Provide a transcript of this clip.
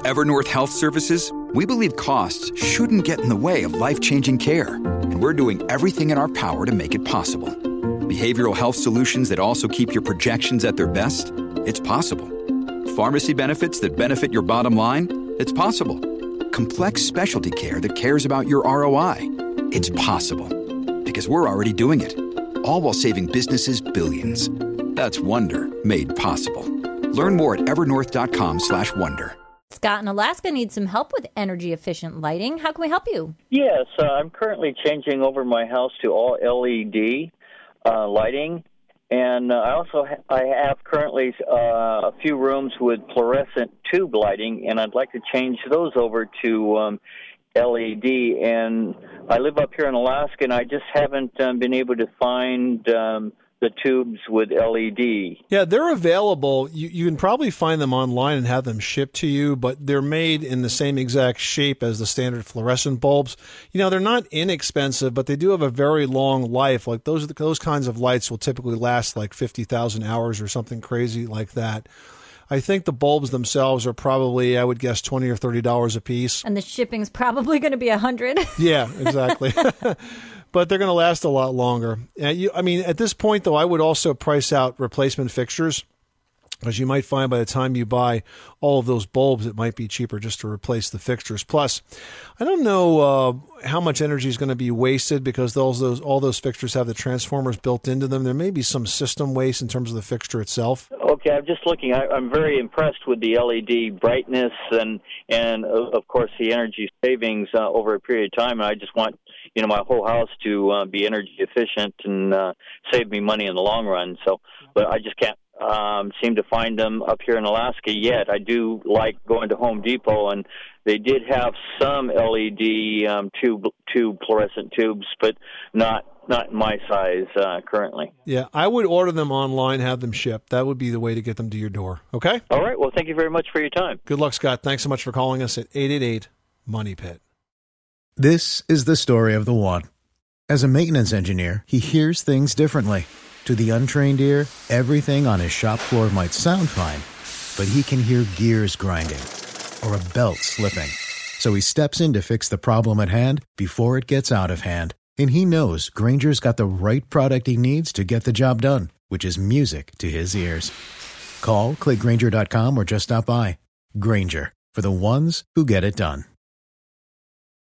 Evernorth Health Services, we believe costs shouldn't get in the way of life-changing care, and we're doing everything in our power to make it possible. Behavioral health solutions that also keep your projections at their best? It's possible. Pharmacy benefits that benefit your bottom line? It's possible. Complex specialty care that cares about your ROI? It's possible. Because we're already doing it. All while saving businesses billions. That's Wonder made possible. Learn more at evernorth.com/wonder. Scott in Alaska needs some help with energy-efficient lighting. How can we help you? Yes, I'm currently changing over my house to all LED lighting, and I have currently a few rooms with fluorescent tube lighting, and I'd like to change those over to LED. And I live up here in Alaska, and I just haven't been able to find the tubes with LED. Yeah, they're available. You can probably find them online and have them shipped to you, but they're made in the same exact shape as the standard fluorescent bulbs. You know, they're not inexpensive, but they do have a very long life. Like those kinds of lights will typically last like 50,000 hours or something crazy like that. I think the bulbs themselves are probably, I would guess, $20 or $30 a piece. And the shipping's probably going to be $100. Yeah, exactly. But they're going to last a lot longer. I mean, at this point, though, I would also price out replacement fixtures, because you might find by the time you buy all of those bulbs, it might be cheaper just to replace the fixtures. Plus, I don't know how much energy is going to be wasted, because all those fixtures have the transformers built into them. There may be some system waste in terms of the fixture itself. Okay, I'm just looking. I'm very impressed with the LED brightness and of course the energy savings over a period of time. And I just want my whole house to be energy efficient and save me money in the long run. So, but I just can't seem to find them up here in Alaska yet. I do like going to Home Depot, and they did have some LED fluorescent tubes, but not my size currently. Yeah, I would order them online, have them shipped. That would be the way to get them to your door. Okay? All right. Well, thank you very much for your time. Good luck, Scott. Thanks so much for calling us at 888-MONEY-PIT. This is the story of the one. As a maintenance engineer, he hears things differently. To the untrained ear, everything on his shop floor might sound fine, but he can hear gears grinding or a belt slipping. So he steps in to fix the problem at hand before it gets out of hand. And he knows Grainger's got the right product he needs to get the job done, which is music to his ears. Call, click Grainger.com, or just stop by. Grainger, for the ones who get it done.